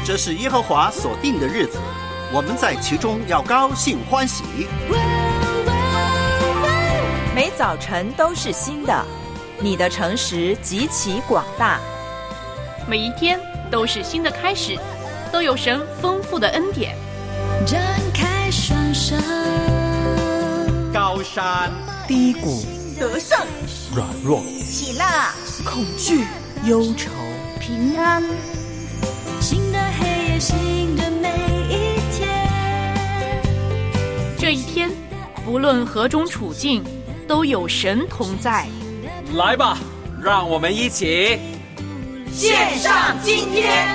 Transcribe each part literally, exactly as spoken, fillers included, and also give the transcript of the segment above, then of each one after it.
这是耶和华所定的日子，我们在其中要高兴欢喜。 每早晨都是新的，你的诚实极其广大。 每一天都是新的开始，都有神丰富的恩典。 展开双手， 高山低谷， 得胜软弱， 喜乐恐惧忧愁， 平安。 新的黑夜，新的每一天。 这一天不论何种处境，都有神同在。 来吧，让我们一起献上今天。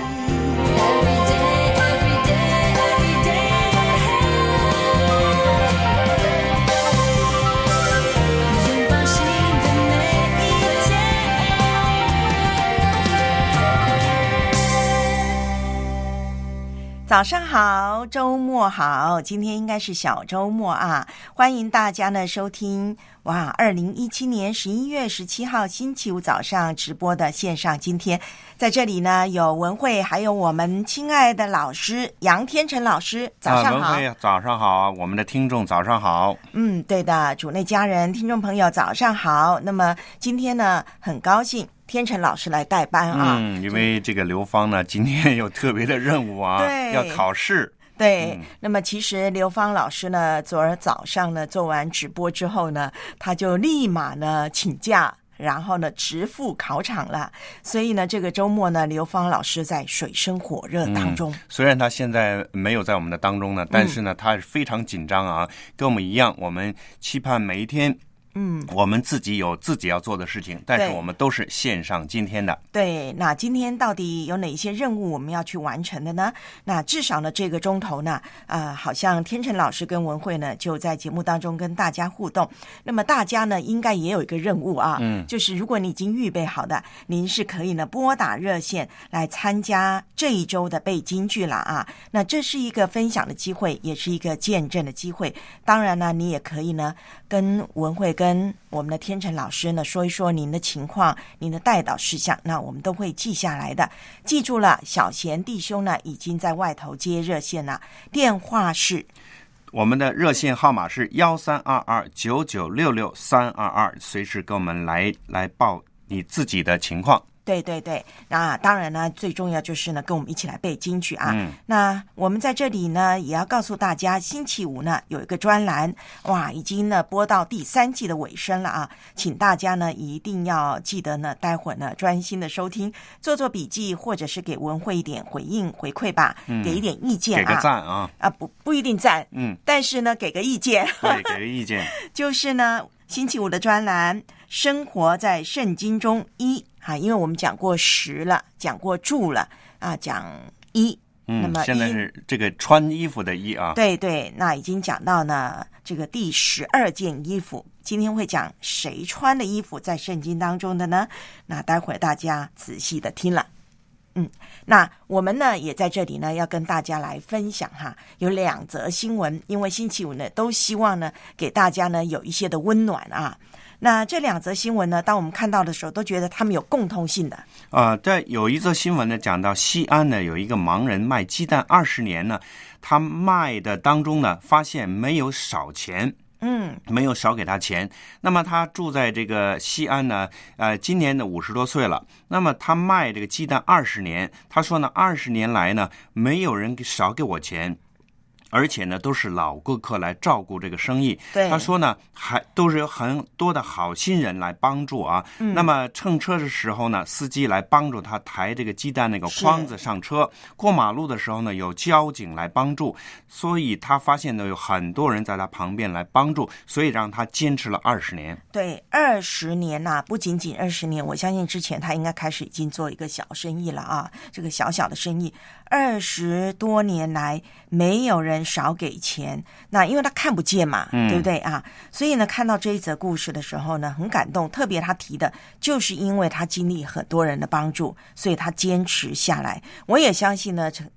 早上好，周末好，今天应该是小周末啊！欢迎大家呢收听哇，二零一七年十一月十七号星期五早上直播的线上今天，在这里呢有文慧，还有我们亲爱的老师杨天成老师，早上好。 啊、文慧早上好，我们的听众早上好。 嗯，对的，主内家人、听众朋友早上好。那么今天呢，很高兴。天成老师来代班啊， 嗯，因为这个刘芳呢，今天有特别的任务啊， 对， 要考试。 对、 嗯， 那么其实刘芳老师呢，昨儿早上呢做完直播之后呢，他就立马呢请假，然后呢直赴考场了。所以呢，这个周末呢，刘芳老师在水深火热当中。 嗯、虽然他现在没有在我们的当中呢，但是呢，他是非常紧张啊，跟我们一样，我们期盼每一天。嗯，我们自己有自己要做的事情，但是我们都是线上今天的。 对，那今天到底有哪些任务我们要去完成的呢？那至少呢，这个钟头呢，呃，好像天成老师跟文慧呢就在节目当中跟大家互动。那么大家呢，应该也有一个任务啊，嗯，就是如果你已经预备好的，您是可以呢拨打热线来参加这一周的背金句了啊。那这是一个分享的机会，也是一个见证的机会。当然呢，你也可以呢跟文慧跟跟我们的天成老师呢说一说您的情况，您的代祷事项，那我们都会记下来的。记住了，小贤弟兄呢已经在外头接热线了，电话是我们的热线号码是幺三二二九九六六三二二，随时跟我们来来报你自己的情况。 对对对，那当然呢，最重要就是呢，跟我们一起来背金句啊。 嗯， 那我们在这里呢，也要告诉大家，星期五呢有一个专栏，哇，已经呢播到第三季的尾声了啊，请大家呢一定要记得呢，待会儿呢专心的收听，做做笔记，或者是给文慧一点回应回馈吧，嗯、给一点意见啊， 给个赞啊啊不不一定赞， 嗯， 但是呢给个意见， 对，给个意见， 就是呢星期五的专栏，生活在圣经中一。啊，因为我们讲过十了，讲过住了啊，讲衣。 嗯， 那么现在是这个穿衣服的衣啊。 对对，那已经讲到呢这个第十二件衣服。今天会讲谁穿的衣服在圣经当中的呢？那待会儿大家仔细的听了。嗯，那我们呢也在这里呢要跟大家来分享哈，有两则新闻，因为星期五呢都希望呢给大家呢有一些的温暖啊。那这两则新闻呢，当我们看到的时候，都觉得他们有共通性的。 啊、呃，在有一则新闻呢，讲到西安呢有一个盲人卖鸡蛋二十年呢，他卖的当中呢，发现没有少钱。嗯，没有少给他钱。那么他住在这个西安呢，呃，今年的五十多岁了。那么他卖这个鸡蛋二十年，他说呢，二十年来呢，没有人少给我钱。而且呢，都是老顾客来照顾这个生意。 对， 他说呢，还都是有很多的好心人来帮助啊。嗯，那么乘车的时候呢，司机来帮助他抬这个鸡蛋那个筐子上车。过马路的时候呢，有交警来帮助。所以他发现呢，有很多人在他旁边来帮助，所以让他坚持了二十年。 对，二十年呐、啊，不仅仅二十年，我相信之前他应该开始已经做一个小生意了啊，这个小小的生意。二十多年来，没有人少给钱，那因为他看不见嘛，嗯、对不对啊？所以呢，看到这一则故事的时候呢，很感动。特别他提的，就是因为他经历很多人的帮助，所以他坚持下来。我也相信呢，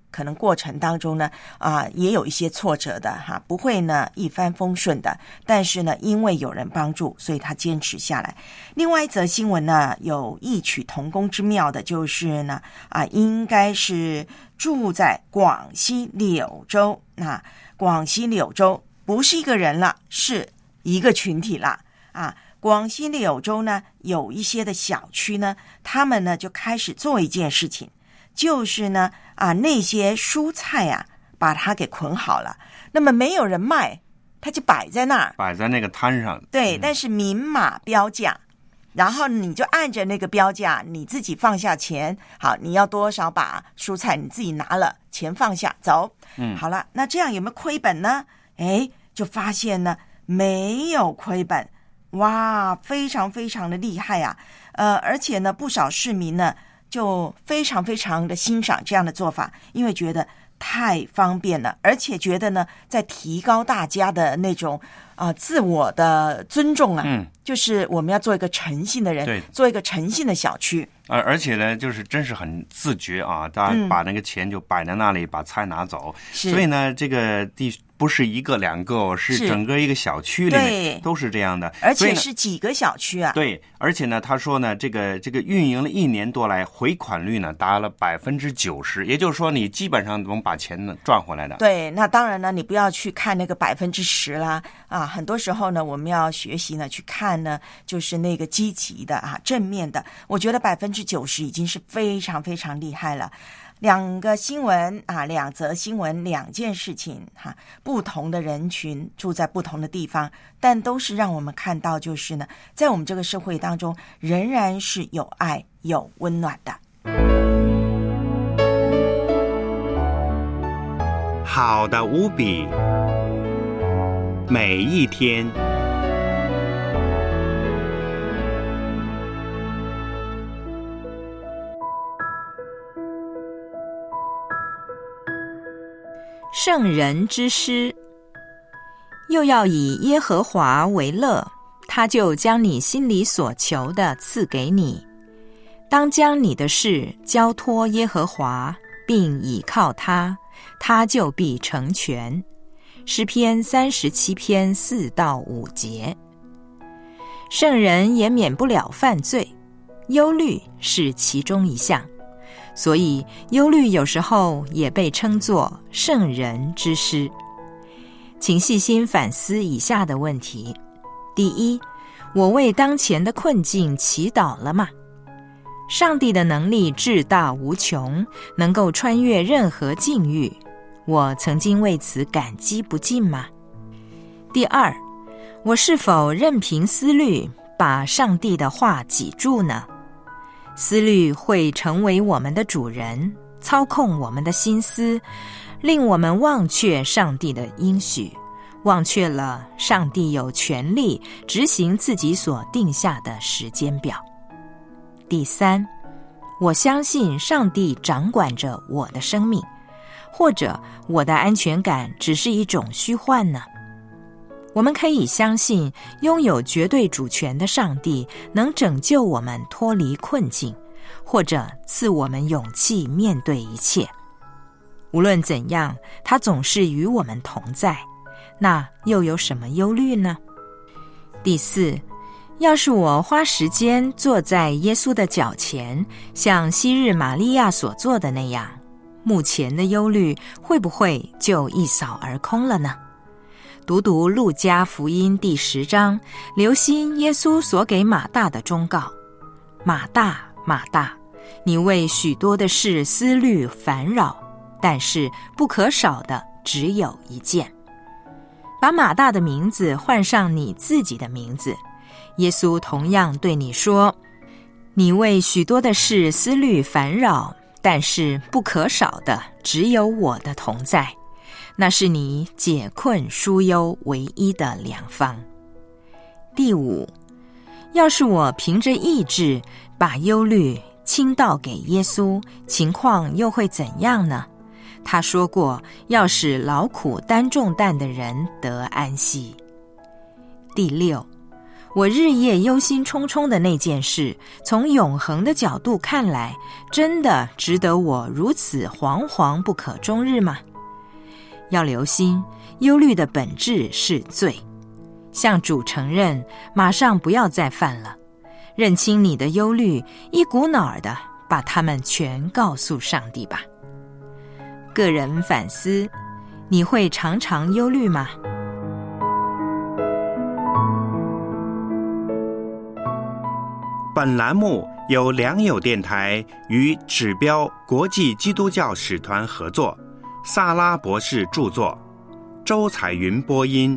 可能过程当中呢，啊、呃，也有一些挫折的哈，不会呢一帆风顺的。但是呢，因为有人帮助，所以他坚持下来。另外一则新闻呢，有异曲同工之妙的，就是呢，啊、呃，应该是住在广西柳州。那广西柳州不是一个人了，是一个群体啦啊。广西柳州呢，有一些的小区呢，他们呢就开始做一件事情，就是呢啊那些蔬菜啊，把它给捆好了，那么没有人卖，它就摆在那儿， 摆在那个摊上。 对， 嗯、 但是明码标价，然后你就按着那个标价，你自己放下钱，好，你要多少把蔬菜你自己拿了，钱放下走。嗯，好了，那这样有没有亏本呢？哎，就发现呢没有亏本。哇，非常非常的厉害啊！呃，而且呢，不少市民呢就非常非常的欣赏这样的做法，因为觉得太方便了，而且觉得呢，在提高大家的那种啊、呃、自我的尊重啊，嗯，就是我们要做一个诚信的人， 对， 做一个诚信的小区。 而而且呢，就是真是很自觉啊，大家把那个钱就摆在那里，嗯、把菜拿走。所以呢，这个地不是一个两个，是整个一个小区里面都是这样的， 而且是几个小区啊。 对，而且呢，他说呢，这个这个运营了一年多来，回款率呢达了百分之九十，也就是说，你基本上能把钱呢赚回来的。 对，那当然呢，你不要去看那个百分之十啦啊，很多时候呢，我们要学习呢去看呢，就是那个积极的啊，正面的。我觉得百分之九十已经是非常非常厉害了。两个新闻啊，两则新闻，两件事情哈、啊，不同的人群住在不同的地方，但都是让我们看到，就是呢，在我们这个社会当中，仍然是有爱、有温暖的。 好的无比，每一天。 圣人之诗，又要以耶和华为乐，他就将你心里所求的赐给你。当将你的事交托耶和华，并倚靠他，他就必成全。诗篇三十七篇四到五节。圣人也免不了犯罪，忧虑是其中一项。所以忧虑有时候也被称作圣人之诗。请细心反思以下的问题：第一，我为当前的困境祈祷了吗？上帝的能力至大无穷，能够穿越任何境遇，我曾经为此感激不尽吗？第二，我是否任凭思虑把上帝的话挤住呢？思虑会成为我们的主人，操控我们的心思，令我们忘却上帝的应许，忘却了上帝有权利执行自己所定下的时间表。第三，我相信上帝掌管着我的生命，或者我的安全感只是一种虚幻呢？我们可以相信拥有绝对主权的上帝能拯救我们脱离困境，或者赐我们勇气面对一切。无论怎样，他总是与我们同在，那又有什么忧虑呢？第四，要是我花时间坐在耶稣的脚前，像昔日玛利亚所做的那样，目前的忧虑会不会就一扫而空了呢？读读路加福音第十章，留心耶稣所给马大的忠告：马大，马大，你为许多的事思虑烦扰，但是不可少的只有一件。把马大的名字换上你自己的名字，耶稣同样对你说：你为许多的事思虑烦扰，但是不可少的只有我的同在，那是你解困疏忧唯一的良方。第五，要是我凭着意志把忧虑倾倒给耶稣，情况又会怎样呢？他说过，要使劳苦担重担的人得安息。第六， 我日夜忧心忡忡的那件事，从永恒的角度看来，真的值得我如此惶惶不可终日吗？要留心，忧虑的本质是罪。向主承认，马上不要再犯了。认清你的忧虑，一股脑儿的把它们全告诉上帝吧。个人反思，你会常常忧虑吗？ 本栏目由良友电台与指标国际基督教使团合作，萨拉博士著作，周彩云播音。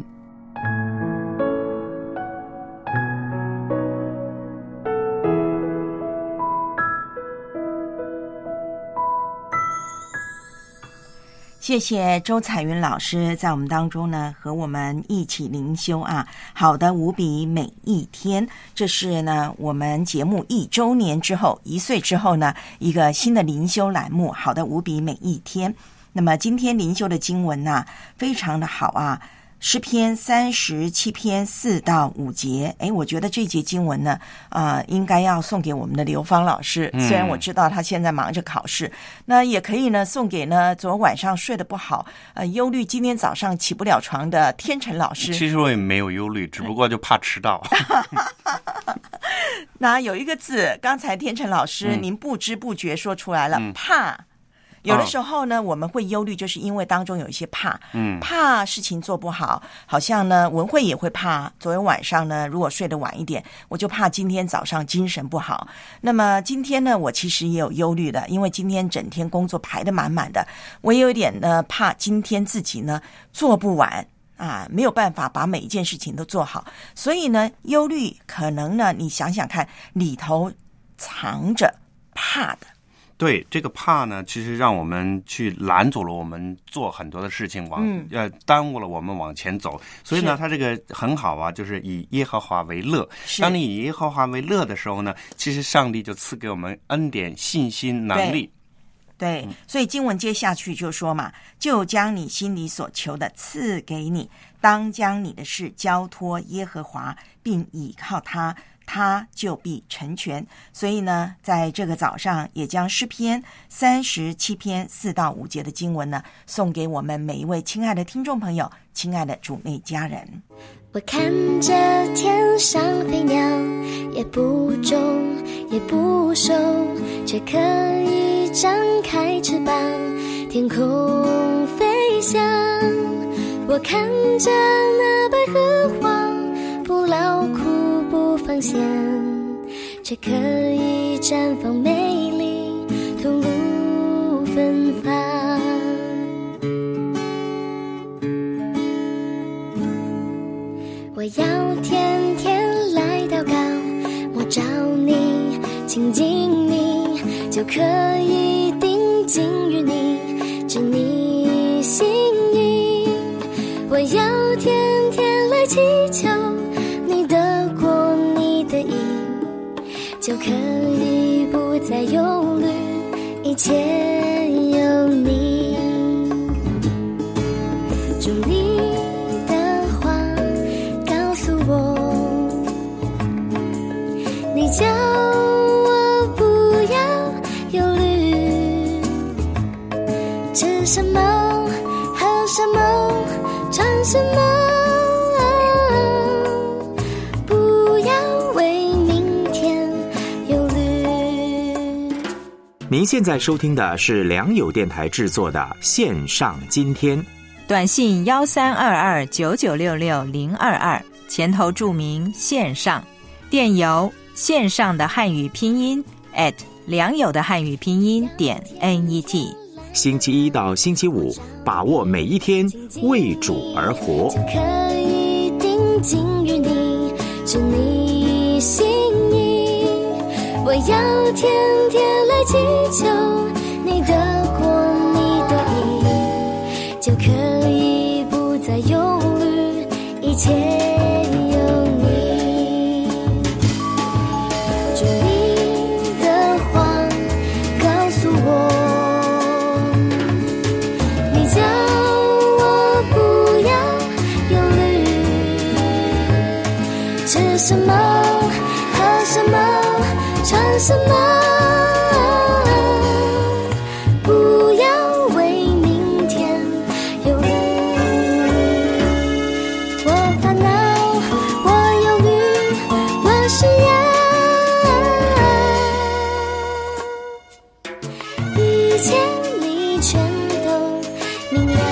谢谢周彩云老师在我们当中呢，和我们一起灵修啊，好的无比每一天，这是呢我们节目一周年之后，一岁之后呢，一个新的灵修栏目，好的无比每一天。那么今天灵修的经文呢，非常的好啊。诗篇三十七篇四到五节，诶，我觉得这节经文呢，啊、呃，应该要送给我们的刘芳老师。虽然我知道他现在忙着考试，那也可以呢送给呢昨晚上睡得不好，呃，忧虑今天早上起不了床的天成老师。 其实我也没有忧虑，只不过就怕迟到。 那有一个字，刚才天成老师、嗯、您不知不觉说出来了，嗯、怕。有的时候呢，我们会忧虑，就是因为当中有一些怕，嗯，怕事情做不好，好像呢，文慧也会怕。昨天晚上呢，如果睡得晚一点，我就怕今天早上精神不好。那么今天呢，我其实也有忧虑的，因为今天整天工作排得满满的，我也有一点呢，怕今天自己呢做不完啊，没有办法把每一件事情都做好，所以呢，忧虑可能呢，你想想看，里头藏着怕的。 对，这个怕呢，其实让我们去拦阻了我们做很多的事情，往、嗯、呃耽误了我们往前走。所以呢，它这个很好啊，就是以耶和华为乐。当你以耶和华为乐的时候呢，其实上帝就赐给我们恩典、信心、能力。 对，所以经文接下去就说嘛，就将你心里所求的赐给你，当将你的事交托耶和华，并倚靠他，他就必成全。所以呢，在这个早上也将诗篇三十七篇四到五节的经文呢，送给我们每一位亲爱的听众朋友，亲爱的主内家人。 我看着天上飞鸟，也不种也不收，却可以张开翅膀，天空飞翔。我看着那百合花，不劳苦不放闲，却可以绽放美丽，吐露芬芳。我要天天来祷告，摸着你，亲近你，就可以定睛于你，知你心意。我要天天来祈求你得过你的意，就可以不再忧虑，一切有你。主你的话告诉我，你叫我不要忧虑，吃什么喝什么穿什么，不要为明天忧虑。 您现在收听的是良友电台制作的线上今天， 短信幺三二二九九六六零二二，前头注明线上，电邮线上的汉语拼音 at 良友的汉语拼音点 net。 星期一到星期五，把握每一天，为主而活。 就可以定睛于你，知你心意。我要天天来祈求你得过你的意，就可以不再忧虑，一切有你。主你的话告诉我，你叫我不要忧虑，吃什么，喝什么，穿什么，不要为明天忧虑。我烦恼，我忧虑，我需要一切你全都明了。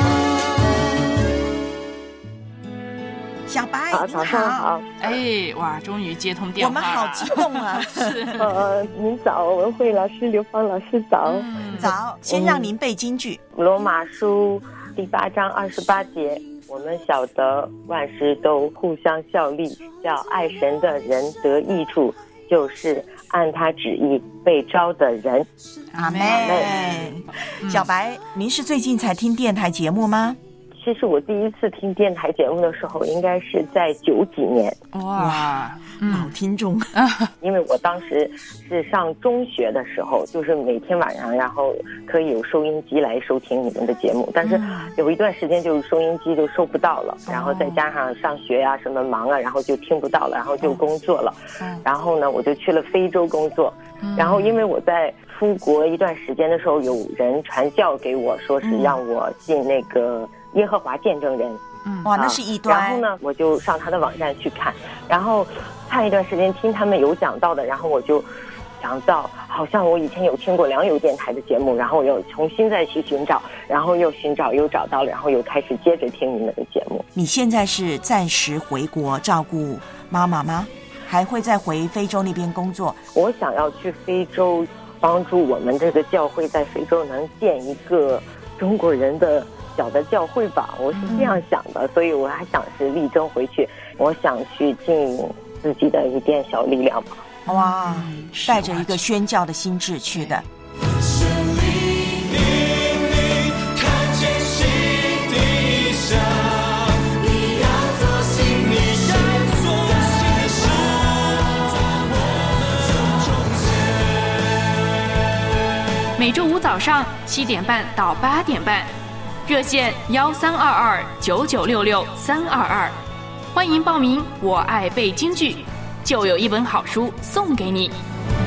小白， 好，早上好。 哎，哇，终于接通电话了， 我们好激动啊！ 是， 呃，您早，文慧老师、刘芳老师早。 嗯、 早，先让您背金句。 罗马书第八章二十八节，我们晓得万事都互相效力，叫爱神的人得益处，就是按他旨意被招的人。 阿们。小白，您是最近才听电台节目吗？ 其实我第一次听电台节目的时候，应该是在九几年。 哇， 老听众。 因为我当时是上中学的时候，就是每天晚上，然后可以有收音机来收听你们的节目，但是有一段时间就是收音机就收不到了，然后再加上上学啊什么忙啊，然后就听不到了，然后就工作了。然后呢，我就去了非洲工作。然后因为我在出国一段时间的时候，有人传教给我，说是让我进那个耶和华见证人。 嗯，哇，那是异端。 然后呢，我就上他的网站去看，然后看一段时间，听他们有讲到的，然后我就想到，好像我以前有听过良友电台的节目，然后我又重新再去寻找，然后又寻找又找到了，然后又开始接着听你们的节目。 你现在是暂时回国照顾妈妈吗？还会再回非洲那边工作？ 我想要去非洲，帮助我们这个教会在非洲能建一个中国人的小的教会吧，我是这样想的，所以我还想是力争回去，我想去尽自己的一点小力量吧。 哇，带着一个宣教的心志去的。 每周五早上七点半到八点半，热线幺三二二九九六六三二二，欢迎报名。我爱背京剧，就有一本好书送给你。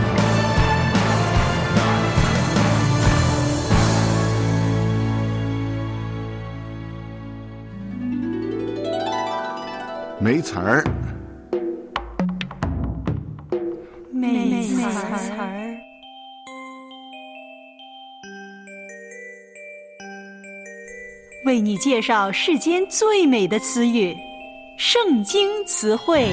没词儿， 没词儿。为你介绍世间最美的词语——圣经词汇。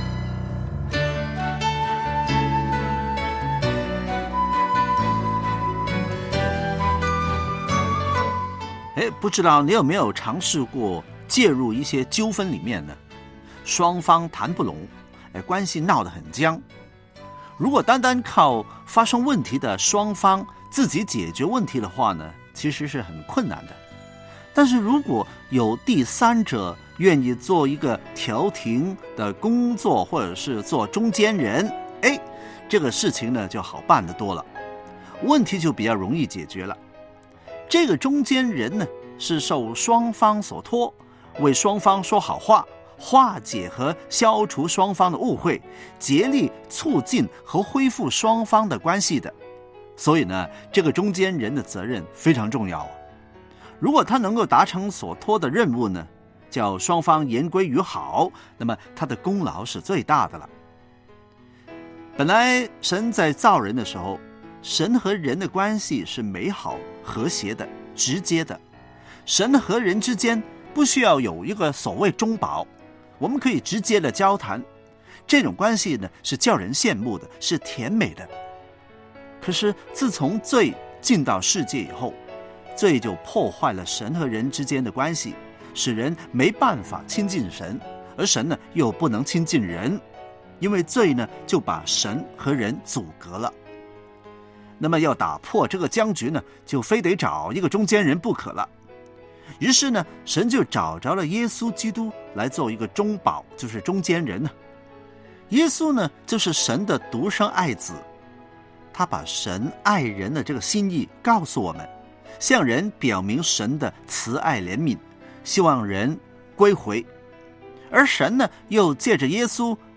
哎，不知道你有没有尝试过介入一些纠纷里面呢？双方谈不拢，哎，关系闹得很僵。如果单单靠发生问题的双方自己解决问题的话呢，其实是很困难的。但是如果有第三者愿意做一个调停的工作，或者是做中间人，哎，这个事情呢就好办得多了，问题就比较容易解决了。这个中间人呢是受双方所托，为双方说好话，化解和消除双方的误会，竭力促进和恢复双方的关系的。所以呢，这个中间人的责任非常重要啊。如果他能够达成所托的任务呢，叫双方言归于好，那么他的功劳是最大的了。本来神在造人的时候，神和人的关系是美好、和谐的、直接的。神和人之间不需要有一个所谓中保，我们可以直接的交谈，这种关系呢是叫人羡慕的，是甜美的。可是自从罪进到世界以后，罪就破坏了神和人之间的关系，使人没办法亲近神，而神呢又不能亲近人，因为罪呢就把神和人阻隔了。那么要打破这个僵局呢，就非得找一个中间人不可了。于是呢，神就找着了耶稣基督来做一个中保，就是中间人呢。耶稣呢就是神的独生爱子，他把神爱人的这个心意告诉我们，向人表明神的慈爱怜悯，希望人归回。而神呢又借着耶稣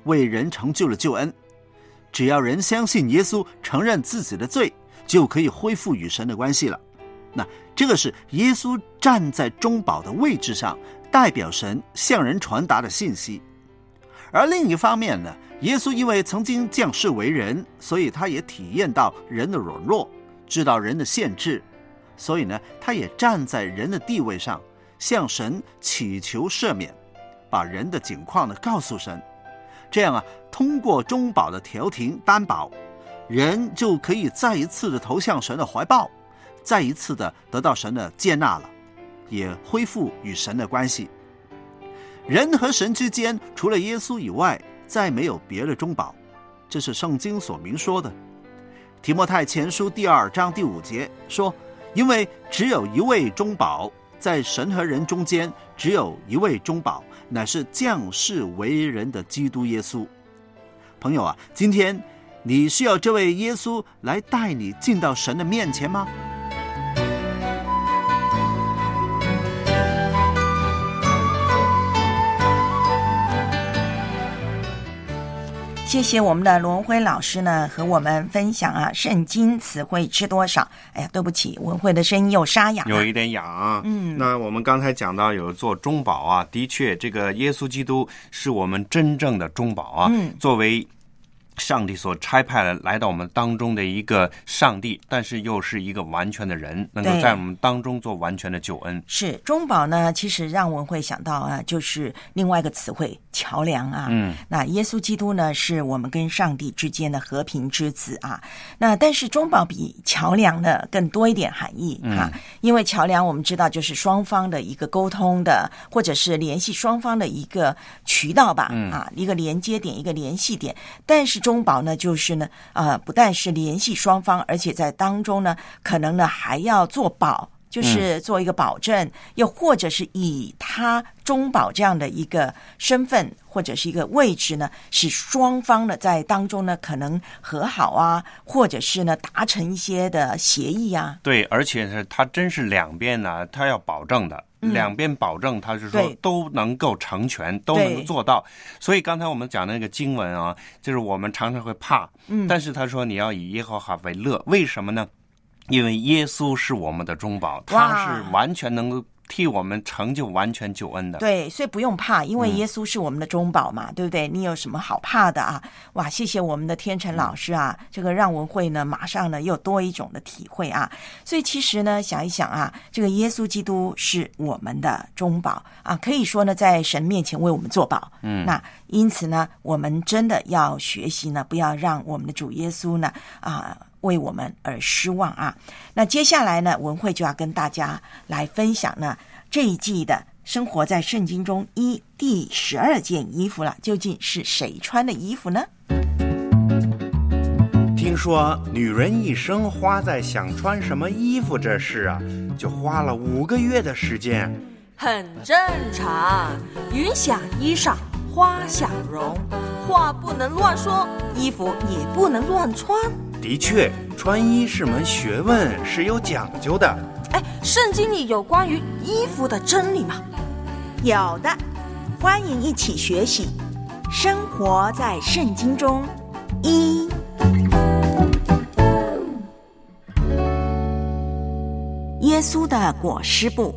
为人成就了救恩。只要人相信耶稣，承认自己的罪，就可以恢复与神的关系了。那这个是耶稣站在中保的位置上，代表神向人传达的信息。而另一方面呢，耶稣因为曾经降世为人，所以他也体验到人的软弱，知道人的限制，所以呢，他也站在人的地位上，向神祈求赦免，把人的境况呢告诉神。这样啊，通过中保的调停担保，人就可以再一次的投向神的怀抱，再一次的得到神的接纳了，也恢复与神的关系。人和神之间除了耶稣以外，再没有别的中保，这是圣经所明说的。提摩太前书第二章第五节说，因为只有一位中保，在神和人中间只有一位中保，乃是降世为人的基督耶稣。朋友啊，今天你需要这位耶稣来带你进到神的面前吗？ 谢谢我们的罗文辉老师呢，和我们分享啊，圣经词汇知多少？哎呀，对不起，文慧的声音又沙哑， 有一点哑。嗯，那我们刚才讲到有做中保啊，的确，这个耶稣基督是我们真正的中保啊，嗯，作为上帝所差派了来到我们当中的一个上帝，但是又是一个完全的人，能够在我们当中做完全的救恩。 是中保呢，其实让文慧想到啊，就是另外一个词汇桥梁啊。嗯，那耶稣基督呢，是我们跟上帝之间的和平之子啊。那但是中保比桥梁呢更多一点含义哈、嗯，因为桥梁我们知道就是双方的一个沟通的，或者是联系双方的一个渠道吧，嗯、啊，一个连接点，一个联系点。但是中保呢，就是呢，呃，不但是联系双方，而且在当中呢，可能呢还要做保，就是做一个保证，嗯、又或者是以他中保这样的一个身份或者是一个位置呢，使双方呢在当中呢可能和好啊，或者是呢达成一些的协议啊。 对，而且是他真是两边呢，他要保证的。嗯、两边保证，他是说都能够成全，都能够做到。所以刚才我们讲的那个经文啊，就是我们常常会怕，嗯，但是他说你要以耶和华为乐，为什么呢？因为耶稣是我们的中保，他是完全能够替我们成就完全救恩的。 对，所以不用怕，因为耶稣是我们的中保嘛，嗯、对不对？你有什么好怕的啊？哇，谢谢我们的天成老师啊，这个让文慧呢马上呢又多一种的体会啊。所以其实呢，想一想啊，这个耶稣基督是我们的中保啊，可以说呢在神面前为我们作保。嗯，那因此呢，我们真的要学习呢，不要让我们的主耶稣呢啊。为我们而失望啊！那接下来呢，文慧就要跟大家来分享呢这一季的生活在圣经中一第十二件衣服了。究竟是谁穿的衣服呢？ 听说女人一生花在想穿什么衣服这事啊，就花了五个月的时间。 很正常，云想衣裳花想容，话不能乱说，衣服也不能乱穿。 的确，穿衣是门学问，是有讲究的。 哎，圣经里有关于衣服的真理吗？ 有的，欢迎一起学习。生活在圣经中一。耶稣的裹尸布。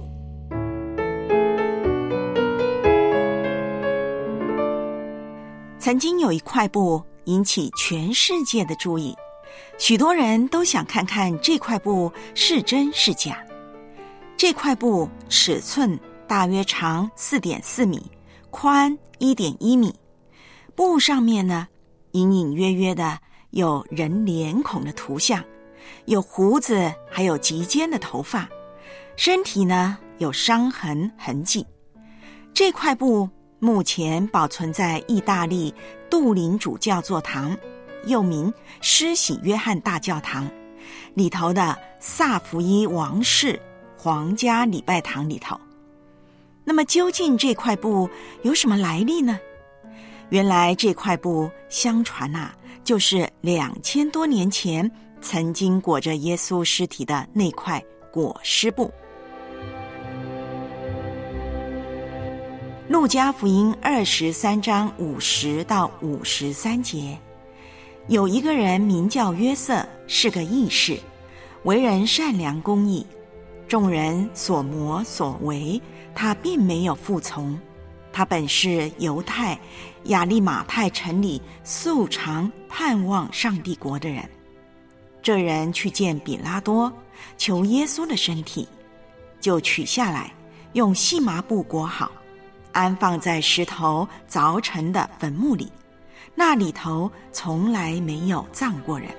曾经有一块布引起全世界的注意。许多人都想看看这块布是真是假。这块布尺寸大约长 四点四米，宽 一点一米。布上面呢，隐隐约约的有人脸孔的图像，有胡子，还有及肩的头发。身体呢，有伤痕痕迹。这块布目前保存在意大利杜林主教座堂，又名施洗约翰大教堂里头的萨福伊王室皇家礼拜堂里头。那么究竟这块布有什么来历呢？原来这块布相传啊，就是两千多年前曾经裹着耶稣尸体的那块裹尸布。 路加福音二十三章五十到五十三节，有一个人名叫约瑟，是个义士，为人善良公义，众人所谋所为，他并没有服从。他本是犹太亚利马太城里素常盼望上帝国的人。这人去见比拉多，求耶稣的身体，就取下来，用细麻布裹好，安放在石头凿成的坟墓里，那里头从来没有葬过人。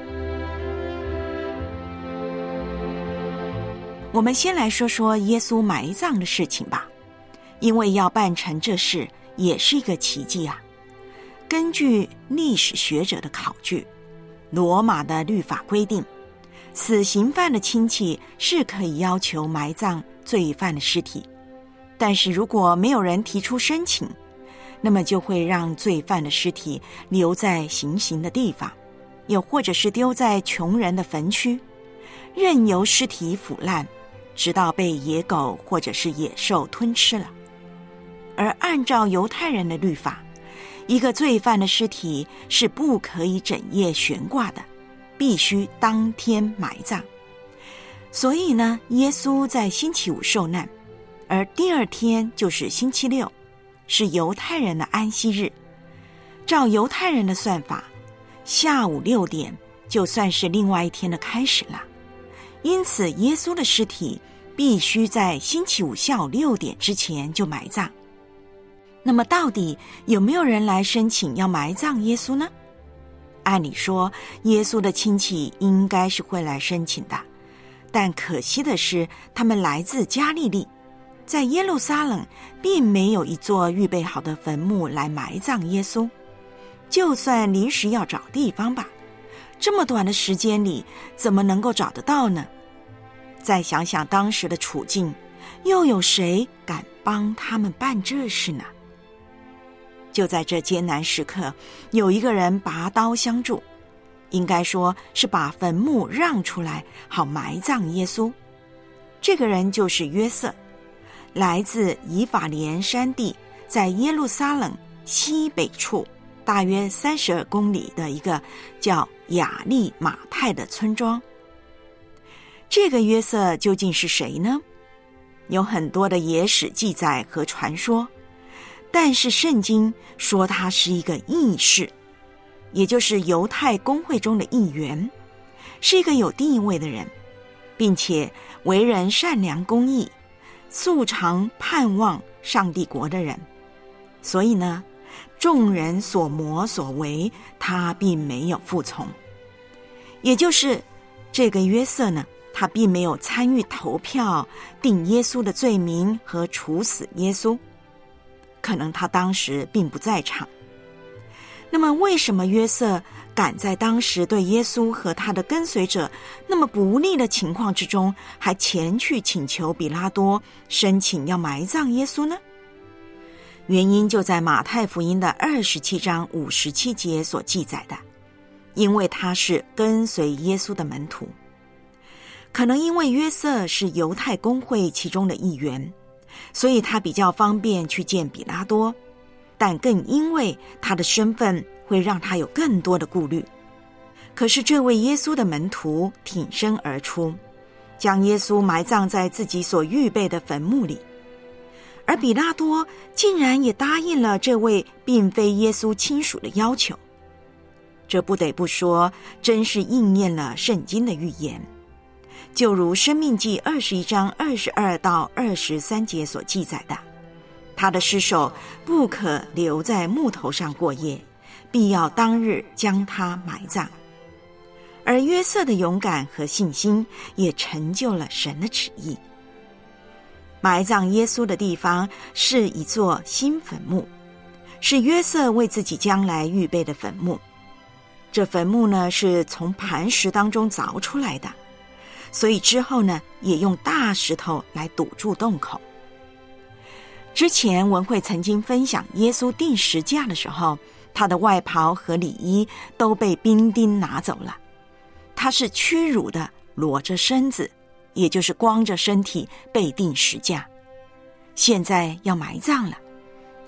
我们先来说说耶稣埋葬的事情吧，因为要办成这事也是一个奇迹啊。根据历史学者的考据，罗马的律法规定，死刑犯的亲戚是可以要求埋葬罪犯的尸体，但是如果没有人提出申请，那么就会让罪犯的尸体留在行刑的地方，又或者是丢在穷人的坟区，任由尸体腐烂，直到被野狗或者是野兽吞吃了。而按照犹太人的律法，一个罪犯的尸体是不可以整夜悬挂的，必须当天埋葬。所以呢，耶稣在星期五受难，而第二天就是星期六，是犹太人的安息日。照犹太人的算法，下午六点就算是另外一天的开始了。因此，耶稣的尸体必须在星期五下午六点之前就埋葬。那么到底有没有人来申请要埋葬耶稣呢？按理说，耶稣的亲戚应该是会来申请的，但可惜的是，他们来自加利利，在耶路撒冷并没有一座预备好的坟墓来埋葬耶稣。就算临时要找地方吧，这么短的时间里怎么能够找得到呢？再想想当时的处境，又有谁敢帮他们办这事呢？就在这艰难时刻，有一个人拔刀相助，应该说是把坟墓让出来，好埋葬耶稣。这个人就是约瑟，来自以法莲山地，在耶路撒冷西北处大约三十二公里的一个叫亚利马太的村庄。这个约瑟究竟是谁呢？有很多的野史记载和传说，但是圣经说他是一个义士，也就是犹太公会中的一员，是一个有地位的人，并且为人善良公义，素常盼望上帝国的人。所以呢，众人所谋所为，他并没有服从。也就是这个约瑟呢，他并没有参与投票定耶稣的罪名和处死耶稣，可能他当时并不在场。那么为什么约瑟敢在当时对耶稣和他的跟随者那么不利的情况之中，还前去请求比拉多申请要埋葬耶稣呢？原因就在马太福音的二十七章五十七节所记载的，因为他是跟随耶稣的门徒。可能因为约瑟是犹太公会其中的一员，所以他比较方便去见比拉多，但更因为他的身份会让他有更多的顾虑。可是这位耶稣的门徒挺身而出，将耶稣埋葬在自己所预备的坟墓里，而比拉多竟然也答应了这位并非耶稣亲属的要求。这不得不说，真是应验了圣经的预言。就如申命记二十一章二十二到二十三节所记载的，他的尸首不可留在木头上过夜，必要当日将他埋葬。而约瑟的勇敢和信心也成就了神的旨意。埋葬耶稣的地方是一座新坟墓，是约瑟为自己将来预备的坟墓。这坟墓呢，是从磐石当中凿出来的，所以之后呢，也用大石头来堵住洞口。之前文慧曾经分享耶稣钉十架的时候，他的外袍和里衣都被兵丁拿走了，他是屈辱的裸着身子，也就是光着身体被钉十架。现在要埋葬了，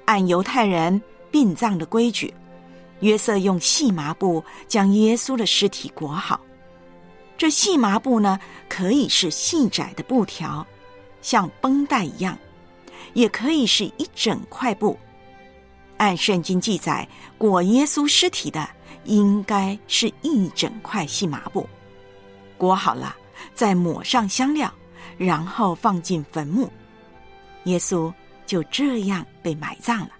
按犹太人殡葬的规矩，约瑟用细麻布将耶稣的尸体裹好。这细麻布呢，可以是细窄的布条，像绷带一样，也可以是一整块布。按圣经记载，裹耶稣尸体的应该是一整块细麻布。裹好了，再抹上香料，然后放进坟墓。耶稣就这样被埋葬了。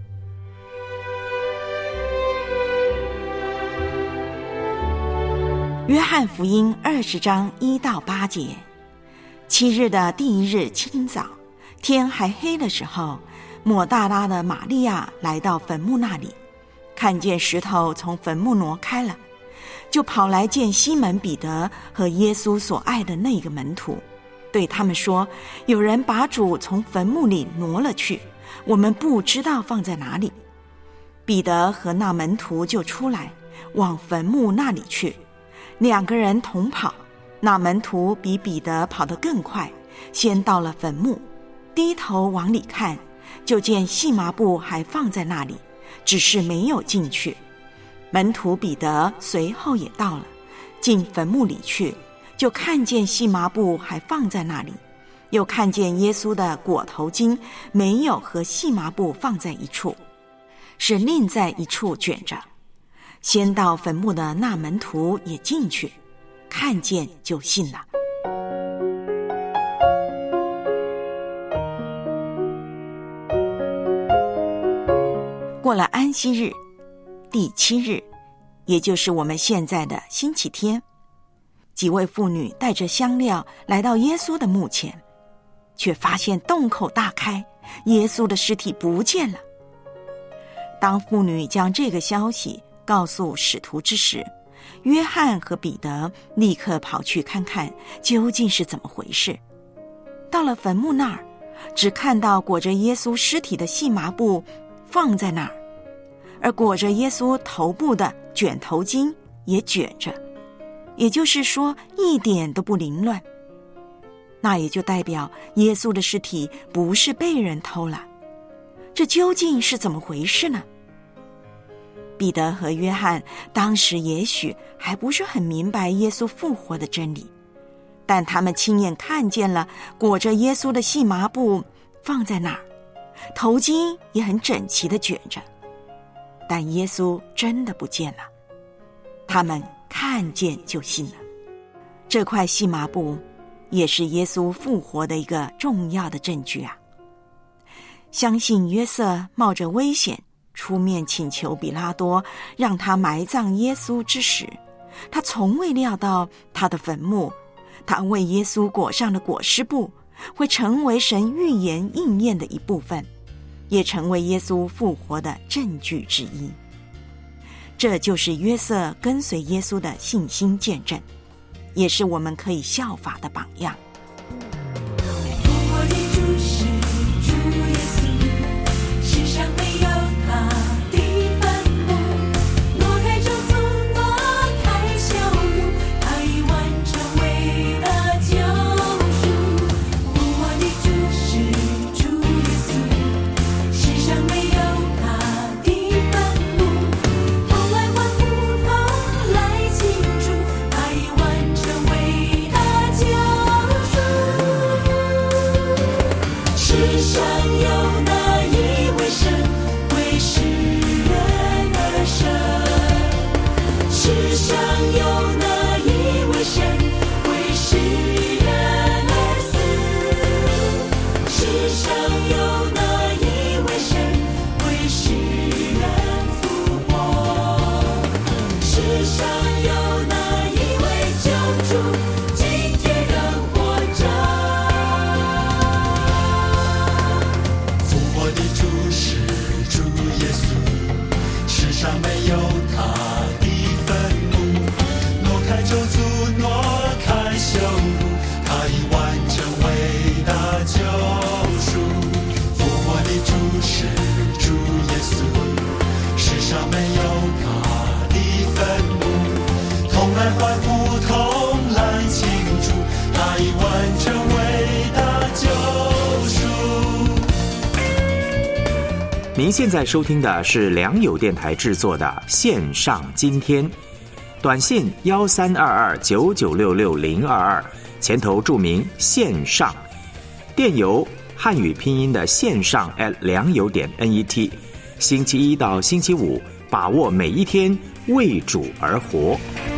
约翰福音二十章一到八节，七日的第一日清早，天还黑的时候，抹大拉的玛利亚来到坟墓那里，看见石头从坟墓挪开了，就跑来见西门彼得和耶稣所爱的那个门徒，对他们说：有人把主从坟墓里挪了去，我们不知道放在哪里。彼得和那门徒就出来，往坟墓那里去，两个人同跑，那门徒比彼得跑得更快，先到了坟墓，低头往里看，就见细麻布还放在那里，只是没有进去。门徒彼得随后也到了，进坟墓里去，就看见细麻布还放在那里，又看见耶稣的裹头巾没有和细麻布放在一处，是另在一处卷着。先到坟墓的那门徒也进去，看见就信了。过了安息日，第七日，也就是我们现在的星期天，几位妇女带着香料来到耶稣的墓前，却发现洞口大开，耶稣的尸体不见了。当妇女将这个消息告诉使徒之时，约翰和彼得立刻跑去看看究竟是怎么回事。到了坟墓那儿，只看到裹着耶稣尸体的细麻布放在那儿，而裹着耶稣头部的卷头巾也卷着，也就是说一点都不凌乱。那也就代表耶稣的尸体不是被人偷了。这究竟是怎么回事呢？彼得和约翰当时也许还不是很明白耶稣复活的真理，但他们亲眼看见了裹着耶稣的细麻布放在那儿，头巾也很整齐地卷着，但耶稣真的不见了。他们看见就信了。这块细麻布也是耶稣复活的一个重要的证据啊！相信约瑟冒着危险出面请求比拉多让他埋葬耶稣之时，他从未料到他的坟墓，他为耶稣裹上的裹尸布会成为神预言应验的一部分，也成为耶稣复活的证据之一。这就是约瑟跟随耶稣的信心见证，也是我们可以效法的榜样。 我的主是主耶稣，世上没有他的坟墓，挪开咒诅，挪开羞辱，他已完成伟大救赎。我的主是主耶稣，世上没有他的坟墓，同来欢呼，同来庆祝，他已完成伟大救赎。 您现在收听的是良友电台制作的线上今天，短信幺三二二九九六六零二二，前头注明线上，电邮汉语拼音的线上 at 良友点 net， 星期一到星期五，把握每一天，为主而活。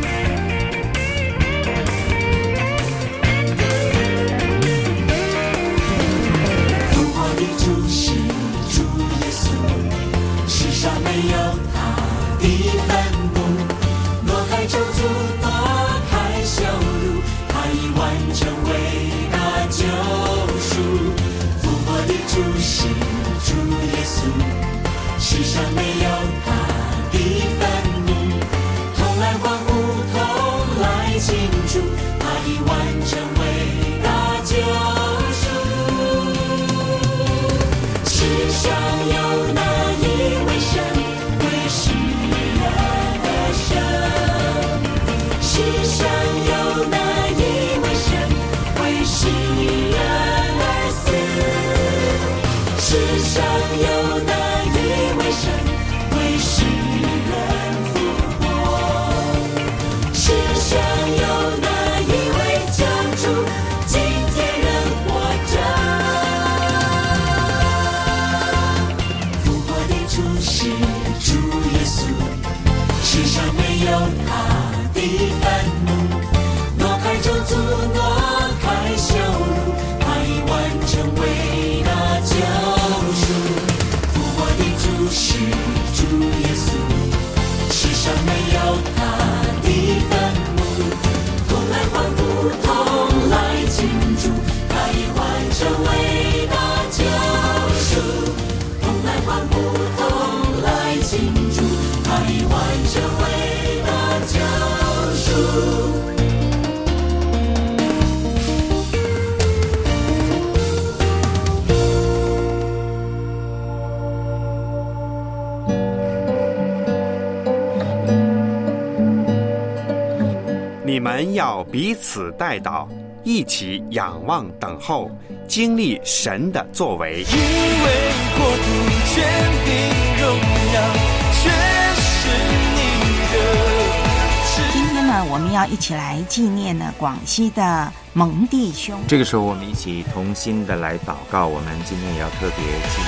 你们要彼此代祷，一起仰望等候，经历神的作为。 因为国度、权柄、荣耀，全是你的。 今天呢，我们要一起来纪念呢广西的蒙弟兄。 这个时候，我们一起同心的来祷告。我们今天也要特别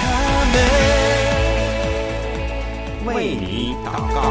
纪念， 为你祷告。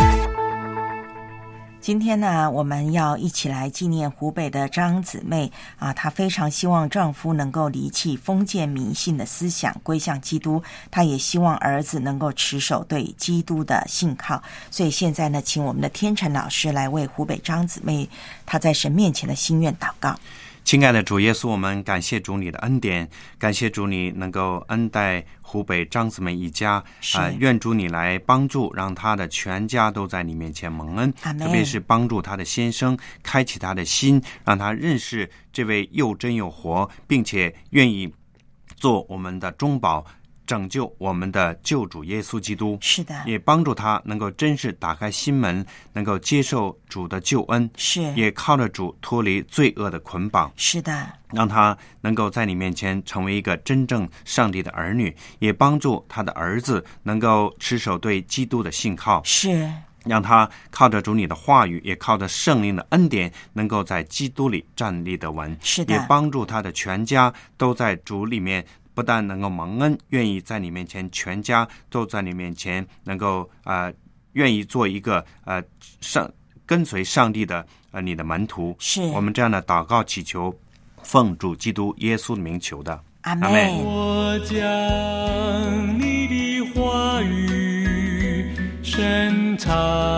今天呢，我们要一起来纪念湖北的张姊妹啊，她非常希望丈夫能够离弃封建迷信的思想，归向基督。她也希望儿子能够持守对基督的信靠。所以现在呢，请我们的天成老师来为湖北张姊妹她在神面前的心愿祷告。 亲爱的主耶稣，我们感谢主你的恩典，感谢主你能够恩待湖北张姊妹一家啊、呃，愿主你来帮助，让他的全家都在你面前蒙恩，特别是帮助他的先生开启他的心，让他认识这位又真又活，并且愿意做我们的中保，拯救我们的救主耶稣基督。 是的， 也帮助他能够真是打开心门，能够接受主的救恩， 是也靠着主脱离罪恶的捆绑。 是的， 让他能够在你面前成为一个真正上帝的儿女，也帮助他的儿子能够持守对基督的信靠。 是让他靠着主你的话语，也靠着圣灵的恩典，能够在基督里站立得稳。 是的， 也帮助他的全家都在主里面，不但能够蒙恩，愿意在你面前，全家都在你面前能够呃，愿意做一个呃上跟随上帝的呃你的门徒。 是我们这样的祷告祈求，奉主基督耶稣的名求的， 阿们。 我将你的话语深藏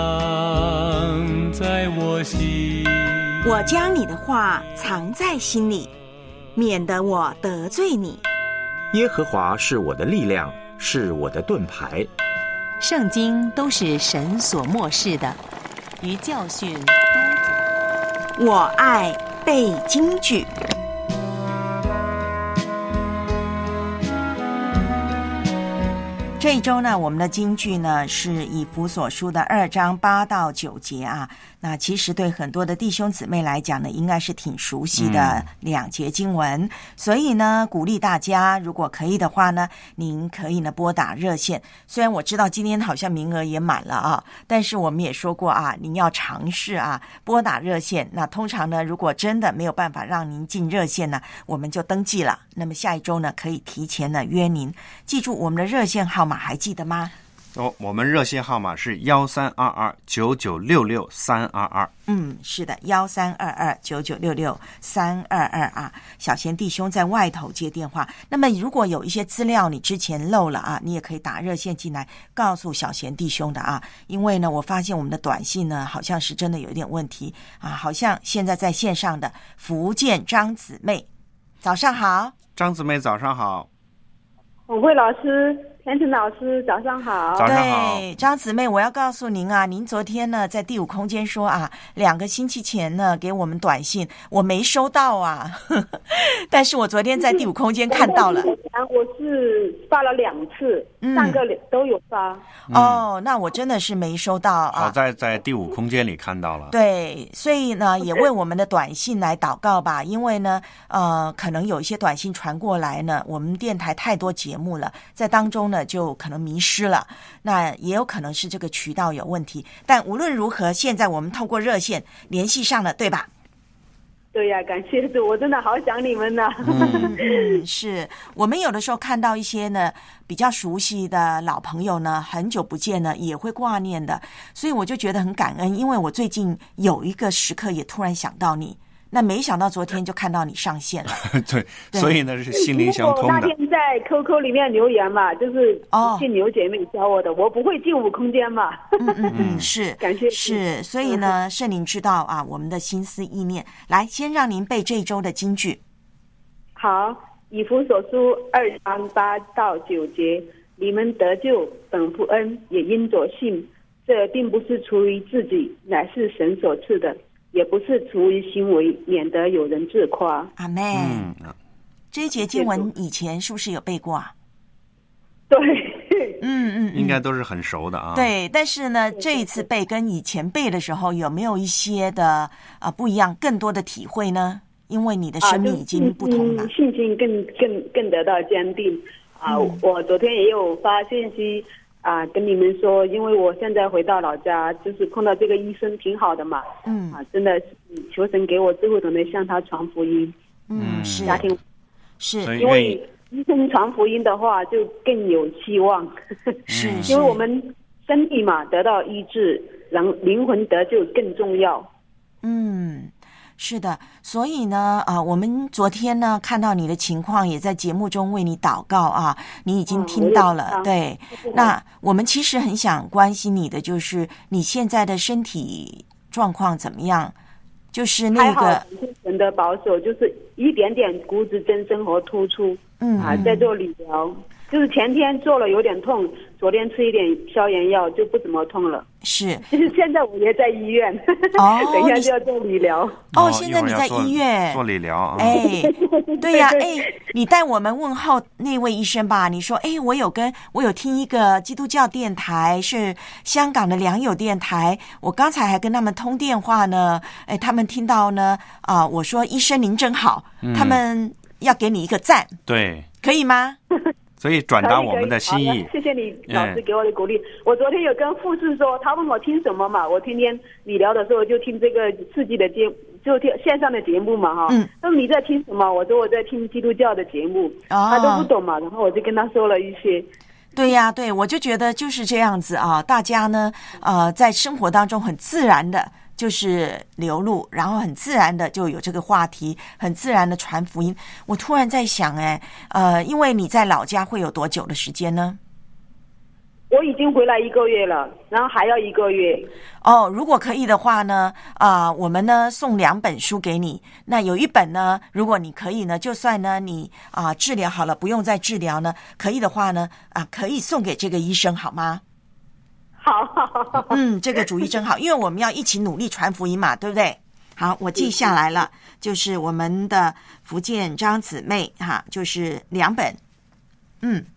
在我心， 我将你的话藏在心里，免得我得罪你。 耶和华是我的力量，是我的盾牌。 圣经都是神所默示的，于教训、督责。我爱背经句。 这一周呢，我们的金句呢是以弗所书的二章八到九节啊。那其实对很多的弟兄姊妹来讲呢，应该是挺熟悉的两节经文，嗯、所以呢，鼓励大家，如果可以的话呢，您可以呢拨打热线。虽然我知道今天好像名额也满了啊，但是我们也说过啊，您要尝试啊拨打热线。那通常呢，如果真的没有办法让您进热线呢，我们就登记了。那么下一周呢，可以提前呢约您。记住我们的热线号码，还记得吗？ 哦，我们热线号码是幺三二二九九六六三二二。 嗯，是的，幺三二二九九六六三二二啊。小贤弟兄在外头接电话。那么如果有一些资料你之前漏了啊，你也可以打热线进来告诉小贤弟兄的啊。因为呢，我发现我们的短信呢，好像是真的有一点问题啊。好像现在在线上的福建张姊妹，早上好。 张姊妹早上好。 永慧老师，天成老师，早上好。 早上好。 对，张姊妹，我要告诉您啊，您昨天呢在第五空间说啊，两个星期前呢给我们短信，我没收到啊，呵呵，但是我昨天在第五空间看到了。 我是发了两次， 嗯、 上个都有发。 哦，那我真的是没收到啊。 好在在第五空间里看到了。 对，所以呢，也为我们的短信来祷告吧，因为呢，呃，可能有一些短信传过来呢，我们电台太多节目了，在当中呢就可能迷失了，那也有可能是这个渠道有问题。但无论如何，现在我们透过热线联系上了，对吧？ 对呀、啊，感谢主，我真的好想你们呐。 嗯嗯，是我们有的时候看到一些呢比较熟悉的老朋友呢，很久不见呢，也会挂念的，所以我就觉得很感恩，因为我最近有一个时刻也突然想到你。那没想到昨天就看到你上线了。 对，对，所以呢是心灵相通的。 我那天在 Q Q 里面留言嘛，就是进牛姐妹教我的，哦、我不会进五空间嘛。 嗯嗯嗯，是， 感谢是，所以呢，圣灵知道啊，我们的心思意念。来，先让您背这一周的金句。 好，以弗所书二章八到九节，你们得救本乎恩，也因着信，这并不是出于自己，乃是神所赐的。也不是出于行为，免得有人自夸。 阿们。嗯，这一节经文以前是不是有背过啊？ 对， 嗯嗯， 应该都是很熟的啊。 对，但是呢，这一次背跟以前背的时候有没有一些的啊、呃、不一样，更多的体会呢？因为你的生命已经不同了， 啊、信心更更更得到坚定啊！嗯、我昨天也有发信息。啊，跟你们说，因为我现在回到老家，就是碰到这个医生挺好的嘛， 嗯， 啊，真的是求神给我智慧，懂得向他传福音， 嗯，是家庭是， 因为医生传福音的话，就更有希望， 是， 因为我们身体嘛得到医治，然后灵魂得救更重要， 嗯。是的，所以呢，啊，我们昨天呢看到你的情况，也在节目中为你祷告啊，你已经听到了，嗯、对。那我们其实很想关心你的，就是你现在的身体状况怎么样？就是那个神的保守，就是一点点骨质增生和突出， 嗯啊，在做理疗，就是前天做了有点痛，昨天吃一点消炎药就不怎么痛了。 是， 其实现在我也在医院， 哦， 等一下就要做理疗。 哦，现在你在医院做理疗啊？ 哎，对呀、啊，哎，你带我们问候那位医生吧。你说，哎，我有跟我有听一个基督教电台，是香港的良友电台，我刚才还跟他们通电话呢。哎，他们听到呢，啊、呃，我说医生您真好，嗯、他们要给你一个赞， 对， 可以吗？ 所以转达我们的心意， 谢谢你老师给我的鼓励。我昨天有跟护士说，他问我听什么嘛，我天天理疗的时候就听这个刺激的节，就听线上的节目嘛哈。嗯。那你在听什么？我说我在听基督教的节目，哦、他都不懂嘛，然后我就跟他说了一些。 对呀、啊，对，我就觉得就是这样子啊，大家呢，呃，在生活当中很自然的。就是流露，然后很自然的就有这个话题，很自然的传福音。我突然在想，哎，呃，因为你在老家会有多久的时间呢？ 我已经回来一个月了，然后还要一个月。 哦，如果可以的话呢，啊、呃，我们呢送两本书给你。那有一本呢，如果你可以呢，就算呢你啊、呃、治疗好了，不用再治疗呢，可以的话呢，啊、呃，可以送给这个医生好吗？ 好， 嗯，这个主意真好，因为我们要一起努力传福音嘛，对不对？好，我记下来了，就是我们的福建张姊妹哈，就是两本，嗯，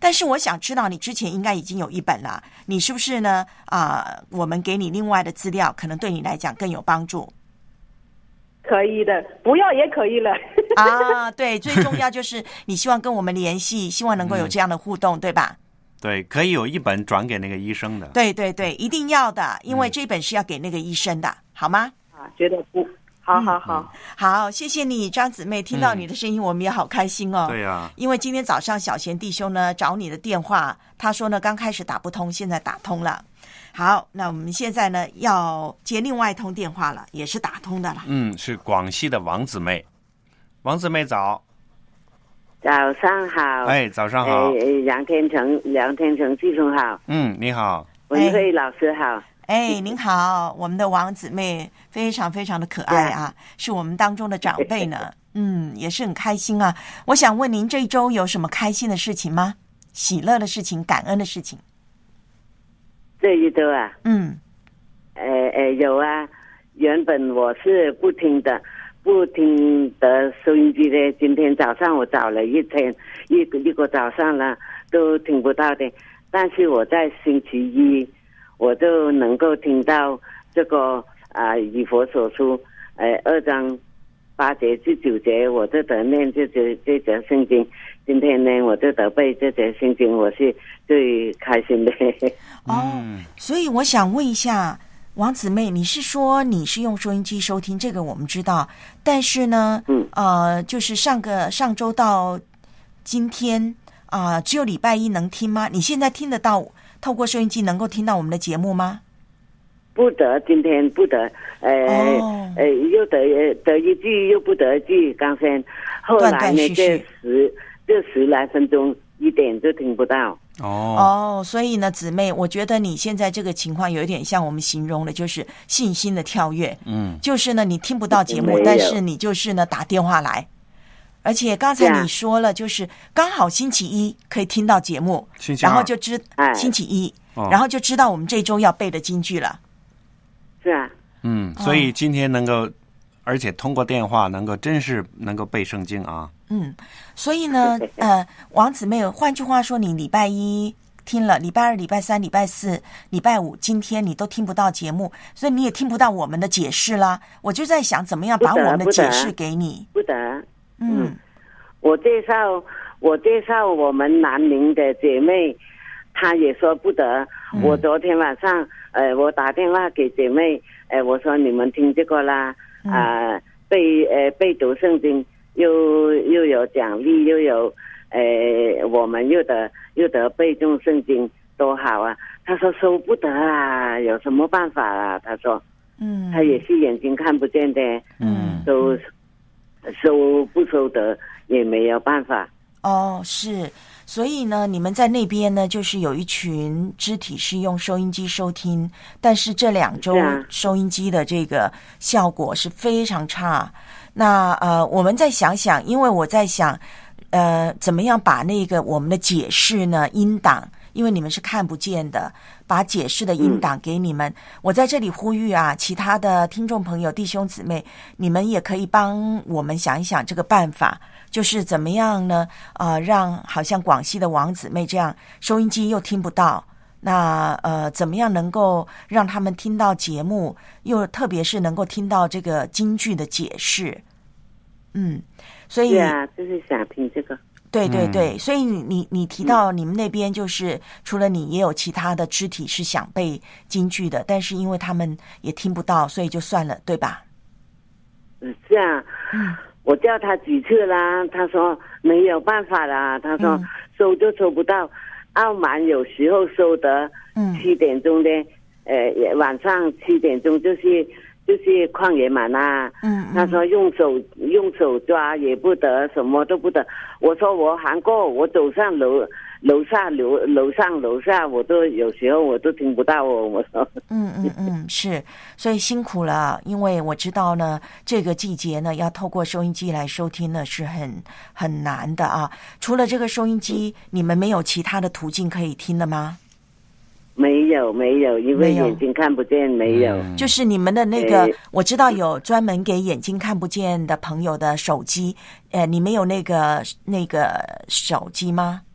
但是我想知道你之前应该已经有一本了，你是不是呢？啊、呃，我们给你另外的资料，可能对你来讲更有帮助。 可以的，不要也可以了。 啊，对，最重要就是你希望跟我们联系，希望能够有这样的互动，嗯、对吧？ 对，可以有一本转给那个医生的。 对对对，一定要的，因为这本是要给那个医生的，嗯、好吗？ 啊，觉得不。好好好、 嗯、好，谢谢你张姊妹，听到你的声音、嗯、我们也好开心哦。 对啊， 因为今天早上小贤弟兄呢找你的电话，他说呢刚开始打不通，现在打通了。好，那我们现在呢要接另外一通电话了，也是打通的了。 嗯，是广西的王姊妹。王姊妹早。 早上好。 哎，早上好。 哎，杨天成，杨天成弟兄好。 嗯，你好。 文慧老师好。 哎，您好，我们的王姊妹非常非常的可爱啊，是我们当中的长辈呢。嗯，也是很开心啊。我想问您，这一周有什么开心的事情吗？喜乐的事情，感恩的事情？ 这一周啊， 嗯， 呃呃，有啊。原本我是不听的，不听的收音机的。今天早上我找了一天，一个一个早上了都听不到的。但是我在星期一。我就能够听到这个啊，以佛所书，呃，二章八节至九节，我就得念这节这节圣经。今天呢，我就得背这节圣经，我是最开心的。 哦，所以我想问一下王姊妹，你是说你是用收音机收听？这个我们知道，但是呢， 嗯， 呃，就是上个上周到今天啊、呃，只有礼拜一能听吗？你现在听得到？透过收音机能够听到我们的节目吗？ 不得，今天不得，呃、哦、呃，又得得一句又不得一句，刚才后来呢，断断续续这十这十来分钟一点就听不到。 哦哦，所以呢，姊妹，我觉得你现在这个情况有一点像我们形容的，就是信心的跳跃。 嗯， 就是呢，你听不到节目，但是你就是呢打电话来。而且刚才你说了，就是刚好星期一可以听到节目，然后就知星期一、哦，然后就知道我们这周要背的金句了。 是啊， 嗯，所以今天能够，而且通过电话能够真是能够背圣经啊。 嗯，所以呢，呃，王姊妹，换句话说，你礼拜一听了，礼拜二、礼拜三、礼拜四、礼拜五，今天你都听不到节目，所以你也听不到我们的解释啦。我就在想，怎么样把我们的解释给你？ 不得。不得嗯， 我介绍我介绍我们南宁的姐妹，她也说不得。嗯、我昨天晚上，呃，我打电话给姐妹，呃，我说你们听这个啦，啊、呃，背呃背读圣经，又又有奖励，又有呃，我们又得又得背诵圣经，多好啊！她说收不得啊，有什么办法啊？她说， 嗯， 她也是眼睛看不见的， 嗯， 都。收不收得也没有办法哦，是，所以呢，你们在那边呢，就是有一群肢体是用收音机收听，但是这两周收音机的这个效果是非常差。那呃，我们再想想，因为我在想，呃，怎么样把那个我们的解释呢，音档。因为你们是看不见的，把解释的音档给你们、嗯、我在这里呼吁啊，其他的听众朋友弟兄姊妹，你们也可以帮我们想一想这个办法，就是怎么样呢呃，让好像广西的王姊妹这样收音机又听不到，那呃，怎么样能够让他们听到节目，又特别是能够听到这个京剧的解释。嗯，所以对啊，就是想听这个。 对对对、嗯、所以你你你提到你们那边就是、嗯、除了你也有其他的肢体是想背京剧的，但是因为他们也听不到，所以就算了，对吧？ 嗯，是啊，嗯，我叫他几次啦，他说没有办法啦，他说、嗯、收就收不到，澳门有时候收得七点钟的、嗯、呃晚上七点钟就是就是旷野马呐， 嗯， 他说用手用手抓也不得，什么都不得。我说我喊过，我走上楼楼下楼楼上楼下，我都有时候我都听不到哦。我说， 嗯嗯嗯，是，所以辛苦了，因为我知道呢，这个季节呢，要透过收音机来收听呢是很很难的啊。除了这个收音机，你们没有其他的途径可以听的吗？ 没有没有，因为眼睛看不见，没有。 嗯、就是你们的那个，我知道有专门给眼睛看不见的朋友的手机，呃，你们有那个那个手机吗？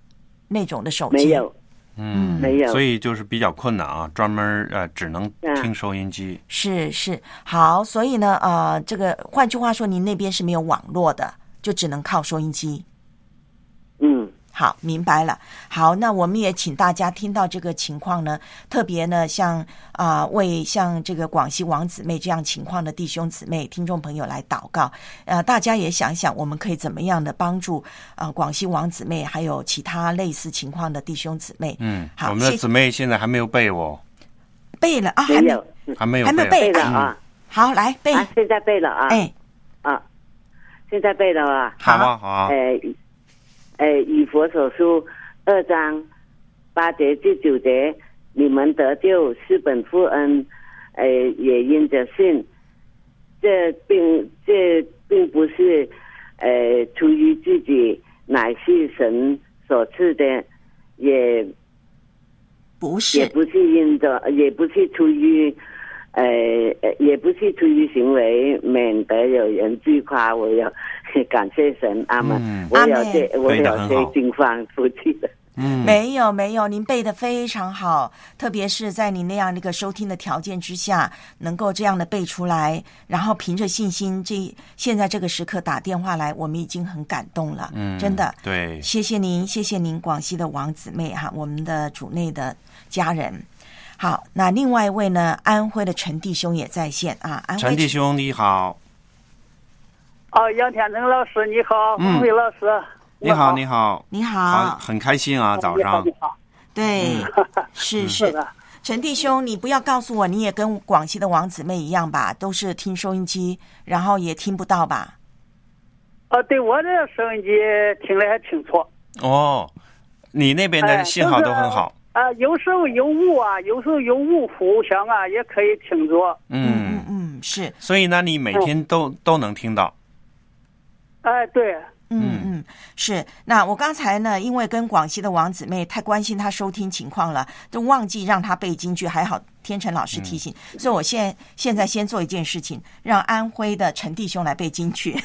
那种的手机？ 没有。 嗯， 没有， 所以就是比较困难啊，专门呃只能听收音机。 是是，好，所以呢，呃，这个换句话说，您那边是没有网络的，就只能靠收音机。 嗯， 好，明白了。好，那我们也请大家听到这个情况呢，特别呢，像啊、呃，为像这个广西王姊妹这样情况的弟兄姊妹、听众朋友来祷告。呃，大家也想想，我们可以怎么样的帮助啊、呃、广西王姊妹，还有其他类似情况的弟兄姊妹。 嗯， 好， 我们的姊妹现在还没有背哦。 背了啊，还没有， 还没有， 还没有背了啊。 好，来背。 啊，现在背了啊。 哎， 啊，现在背了啊。 好啊，好啊。 哎。呃，以佛所书二章八节至九节，你们得救是本乎恩，呃，也因着信。这并这并不是呃出于自己，乃是神所赐的，也不是， 也不是因着，也不是出于。呃，也不是出于行为，免得有人自夸。我要感谢神，阿门。 嗯、 我有这，我有这经方出去的。 嗯，没有没有，您背得非常好，特别是在你那样的一个收听的条件之下，能够这样的背出来，然后凭着信心，这现在这个时刻打电话来，我们已经很感动了。 嗯， 真的， 对， 谢谢您，谢谢您，广西的王姊妹哈，我们的主内的家人。好，那另外一位呢？安徽的陈弟兄也在线啊。安徽陈弟兄你好。 哦，杨天成老师你好，孟慧老师你好，你好， 你好， 好，很开心啊，早上。 你好， 对，是是的。陈弟兄，你不要告诉我你也跟广西的王姊妹一样吧？都是听收音机，然后也听不到吧？ 哦，对，我这收音机听得还清楚。 哦，你那边的信号都很好。 啊，有时候有雾啊，有时候有雾互相啊，也可以听着。 嗯嗯嗯，是。 所以呢，你每天都、嗯、都能听到。 哎，对。 嗯嗯，是。那我刚才呢，因为跟广西的王姊妹太关心她收听情况了，都忘记让她背京剧，还好天成老师提醒，嗯、所以我现在现在先做一件事情，让安徽的陈弟兄来背京剧。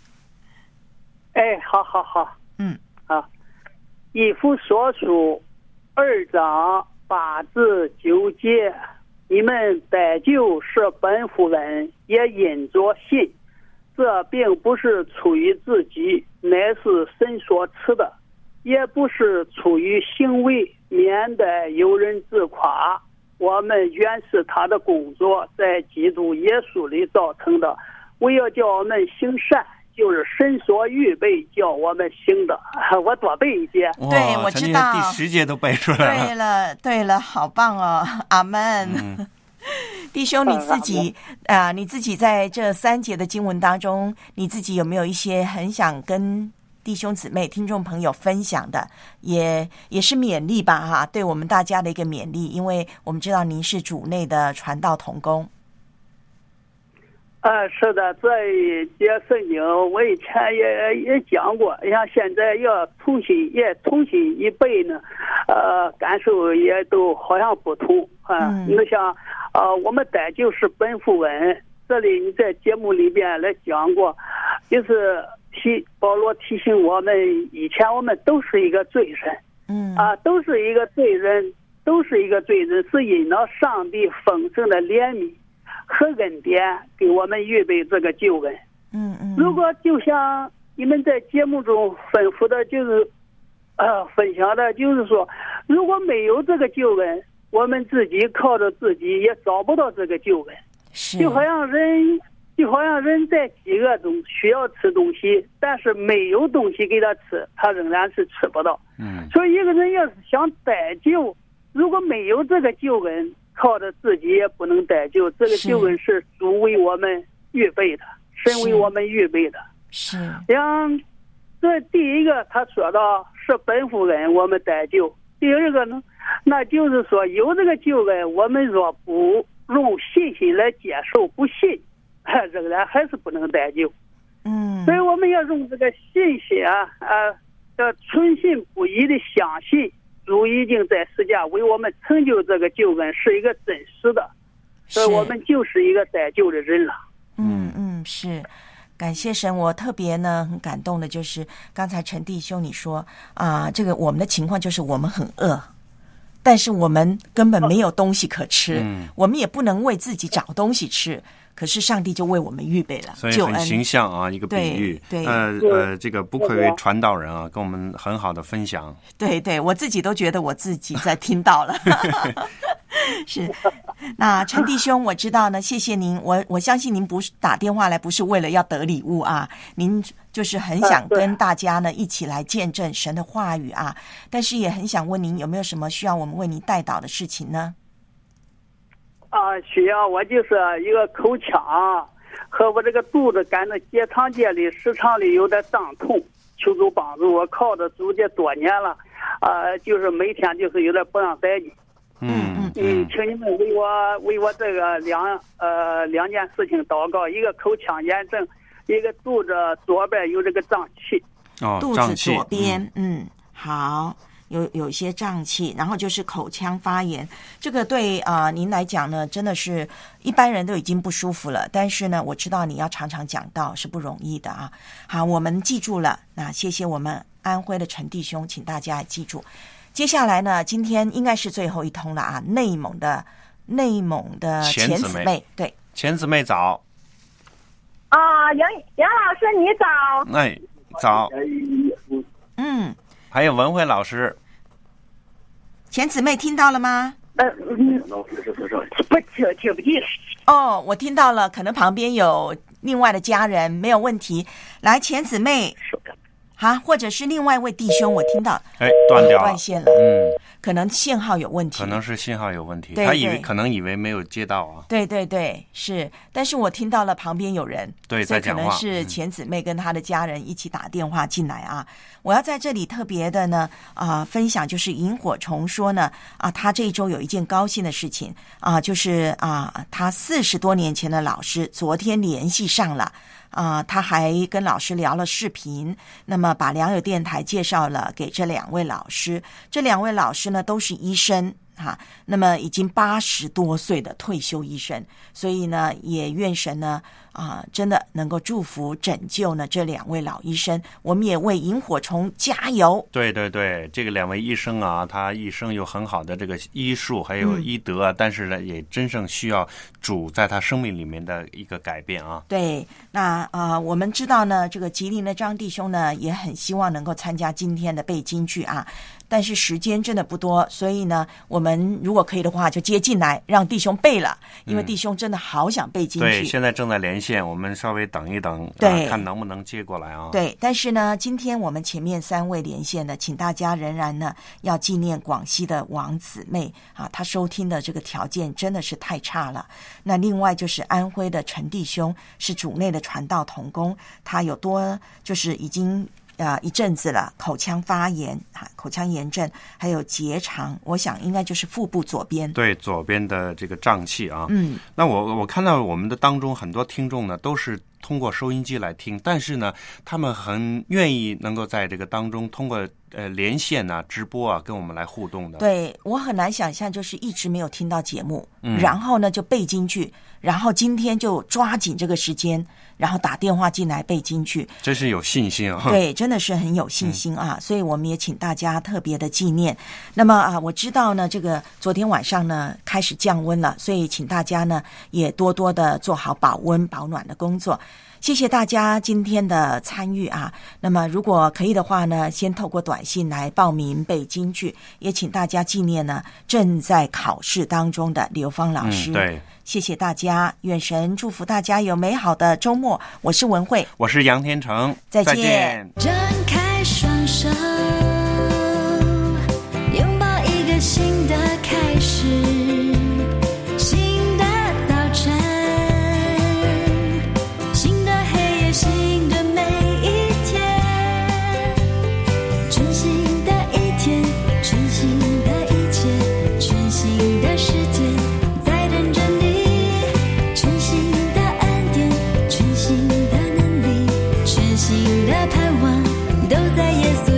哎，好好好。 嗯， 好。以弗所书二章八至九节，你们得救是本乎恩，也因着信。这并不是出于自己，乃是神所赐的；也不是出于行为，免得有人自夸。我们原是他的工作，在基督耶稣里造成的。为要叫我们行善，就是神所预备叫我们行的。我多背一节。 对，我知道。 第十节都背出来了。 对了，对了，好棒哦，阿门。嗯弟兄，你自己啊、呃，你自己在这三节的经文当中，你自己有没有一些很想跟弟兄姊妹、听众朋友分享的？也也是勉励吧，哈，对我们大家的一个勉励，因为我们知道您是主内的传道同工。 啊，是的，这一节圣经我以前也也讲过，像现在要重新也重新一背呢，呃，感受也都好像不同啊。嗯、你像呃，我们得救是本乎恩，这里你在节目里边来讲过，就是提保罗提醒我们，以前我们都是一个罪人， 嗯啊，都是一个罪人，都是一个罪人，是因了上帝丰盛的怜悯和恩典给我们预备这个救恩。 嗯嗯。 如果就像你们在节目中吩咐的，就是呃分享的，就是说，如果没有这个救恩，我们自己靠着自己也找不到这个救恩。 是。 就好像人，就好像人在饥饿中需要吃东西，但是没有东西给他吃，他仍然是吃不到。 嗯。 所以一个人要是想得救，如果没有这个救恩，靠着自己也不能得救，这个救恩是主为我们预备的，神为我们预备的。 是。 像这第一个他说到是本乎恩，我们得救；第二个呢，那就是说有这个救恩，我们若不用信心来接受，不信，仍然还是不能得救。 嗯。 所以我们要用这个信心啊啊，要存心不疑的相信。主已经在世界为我们成就这个救恩，是一个真实的，所以我们就是一个得救的人了。 嗯嗯，是。 感谢神。我特别呢很感动的就是刚才陈弟兄你说啊，这个我们的情况就是我们很饿，但是我们根本没有东西可吃，嗯、我们也不能为自己找东西吃。可是上帝就为我们预备了， 所以很形象啊，一个比喻。 对， 呃呃，这个不愧为传道人啊，跟我们很好的分享。 对对，我自己都觉得我自己在听到了。是，那陈弟兄，我知道呢，谢谢您。我我相信您不是打电话来，不是为了要得礼物啊，您就是很想跟大家呢一起来见证神的话语啊。但是也很想问您，有没有什么需要我们为您代祷的事情呢？ 啊，需要我就是一个口腔和我这个肚子感到结肠界里时常里有点胀痛，求主帮助。我靠着主这多年了，啊，就是每天就是有点不让待劲。 嗯嗯嗯，请你们为我为我这个两呃两件事情祷告，一个口腔炎症，一个肚子左边有这个胀气。 哦， 肚子左边，嗯，嗯好。有有一些胀气，然后就是口腔发炎，这个对啊、呃、您来讲呢，真的是一般人都已经不舒服了。但是呢，我知道你要常常讲道是不容易的啊。好，我们记住了，那谢谢我们安徽的陈弟兄，请大家也记住。接下来呢，今天应该是最后一通了啊，内蒙的内蒙的钱姊妹，妹对， 钱姊妹早。 啊，杨杨老师你早。 哎，早。 嗯。 还有文慧老师， 钱姊妹听到了吗？ 呃，嗯，不听听不见。 哦，我听到了，可能旁边有另外的家人，没有问题。来，钱姊妹，好，或者是另外一位弟兄，我听到， 哎，断掉了， 断线了， 嗯， 可能信号有问题， 可能是信号有问题， 对对他以为可能以为没有接到啊， 对对对，是，但是我听到了旁边有人， 对，在讲话， 可能是钱姊妹跟她的家人一起打电话进来啊。我要在这里特别的呢啊、呃、分享，就是萤火虫说呢啊，他这一周有一件高兴的事情啊，就是啊，他四十多年前的老师昨天联系上了。啊、呃，他还跟老师聊了视频，那么把良友电台介绍了给这两位老师。这两位老师呢都是医生哈，那么已经八十多岁的退休医生，所以呢也愿神呢啊、呃，真的能够祝福拯救呢这两位老医生。我们也为萤火虫加油。 对对对，这个两位医生啊，他一生有很好的这个医术还有医德、啊嗯、但是呢也真正需要主在他生命里面的一个改变啊。 对，那啊、呃，我们知道呢，这个吉林的张弟兄呢也很希望能够参加今天的背京剧啊，但是时间真的不多，所以呢，我们如果可以的话，就接进来让弟兄背了，因为弟兄真的好想背京剧。 对，现在正在连线，我们稍微等一等， 对、 啊，看能不能接过来啊。 对，但是呢，今天我们前面三位连线的，请大家仍然呢要纪念广西的王姊妹啊，她收听的这个条件真的是太差了。那另外就是安徽的陈弟兄，是主内的传道同工，他有多就是已经。呃，一阵子了，口腔发炎啊，口腔炎症，还有结肠，我想应该就是腹部左边， 对，左边的这个胀气啊。 嗯， 那我我看到我们的当中很多听众呢，都是通过收音机来听，但是呢，他们很愿意能够在这个当中通过呃连线啊、直播啊，跟我们来互动的。 对，我很难想象，就是一直没有听到节目， 嗯、 然后呢就背京剧，然后今天就抓紧这个时间，然后打电话进来背京剧， 真是有信心啊！ 对，真的是很有信心啊！嗯、所以我们也请大家特别的纪念。那么啊，我知道呢，这个昨天晚上呢开始降温了，所以请大家呢也多多的做好保温保暖的工作。谢谢大家今天的参与啊！那么如果可以的话呢，先透过短信来报名背京剧，也请大家纪念呢正在考试当中的刘芳老师。 嗯、对， 谢谢大家，愿神祝福大家有美好的周末。我是文慧， 我是杨天成， 再见。 再见。 张开双手，拥抱一个新的开始。都在耶稣